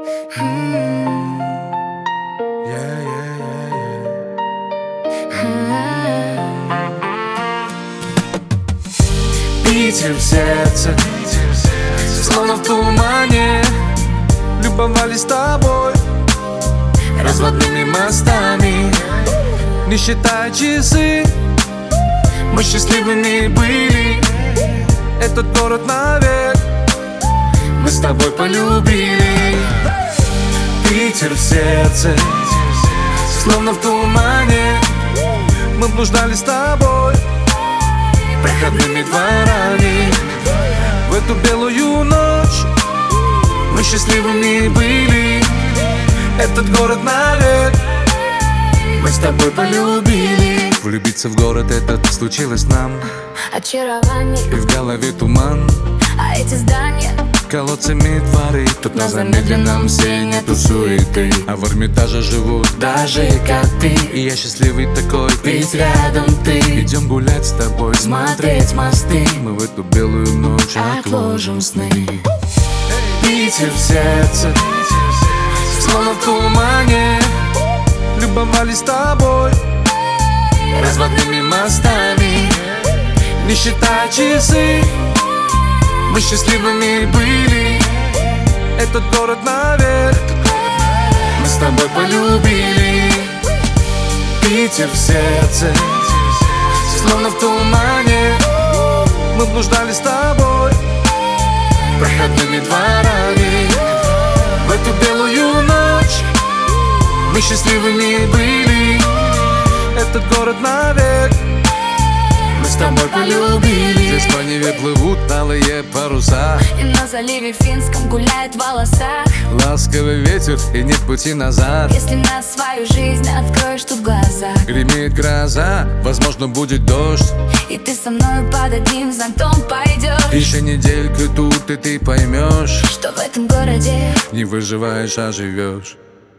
Питер в сердце, словно в тумане, любовались тобой разводными мостами. Не считая часы, мы счастливыми были. Этот город навек мы с тобой полюбили. Питер в сердце, словно в тумане, мы блуждали с тобой проходными дворами. В эту белую ночь мы счастливыми были. Этот город навек мы с тобой полюбили. Влюбиться в город этот случилось нам. Очарование, и в голове туман. а эти здания Колодцами дворы. Тут на замедленном все нету суеты. А в Эрмитаже живут даже коты. И я счастливый такой, ведь рядом ты. Идем гулять с тобой, смотреть мосты. Мы в эту белую ночь отложим сны. Питер в сердце, словно в тумане, любовались тобой разводными мостами. Не считая часы, мы счастливыми были. Этот город навек мы с тобой полюбили. Питер в сердце, словно в тумане, мы блуждали с тобой проходными дворами. В эту белую ночь мы счастливыми были. Этот город навек мы с тобой полюбили. Здесь по Неве плывут алые паруса, и на заливе Финском гуляет в волосах. ласковый ветер и нет пути назад. Если на свою жизнь откроешь тут глаза, Гремит гроза, возможно будет дождь. и ты со мной под одним зонтом пойдешь. Еще неделька тут, и ты поймешь, Что в этом городе не выживаешь, а живешь.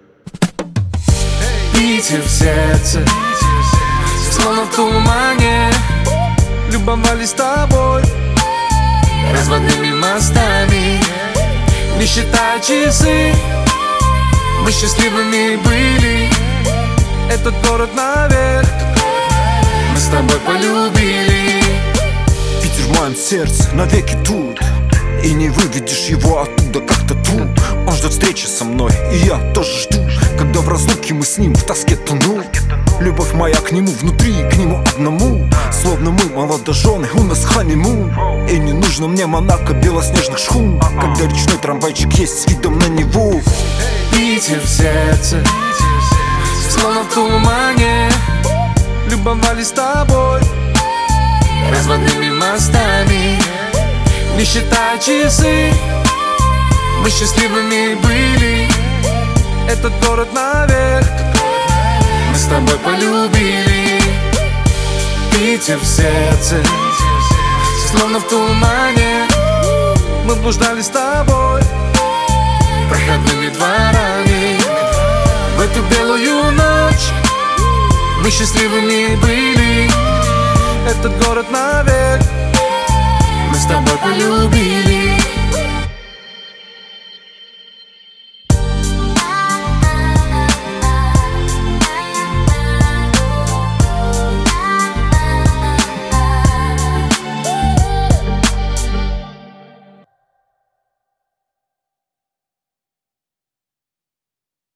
Питер в сердце, словно в тумане, любовались тобой разводными мостами. Не считая часы, мы счастливыми были. Этот город навек мы с тобой полюбили. Питер в моем сердце навеки тут, и не выведешь его оттуда как-то тут. Он ждет встречи со мной, и я тоже жду, когда в разлуке мы с ним в тоске тону. Любовь моя к нему внутри, к нему одному. Словно мы молодожены, у нас ханимун. И не нужно мне Монако белоснежных шхун, когда речной трамвайчик есть с видом на Неву. Питер в сердце, словно в тумане, любовались тобой разводными мостами. Не считая часы, мы счастливыми были. Этот город навек мы с тобой полюбили. Питер в сердце, словно в тумане, мы блуждали с тобой проходными дворами. В эту белую ночь мы счастливыми были. Этот город навек мы с тобой полюбили.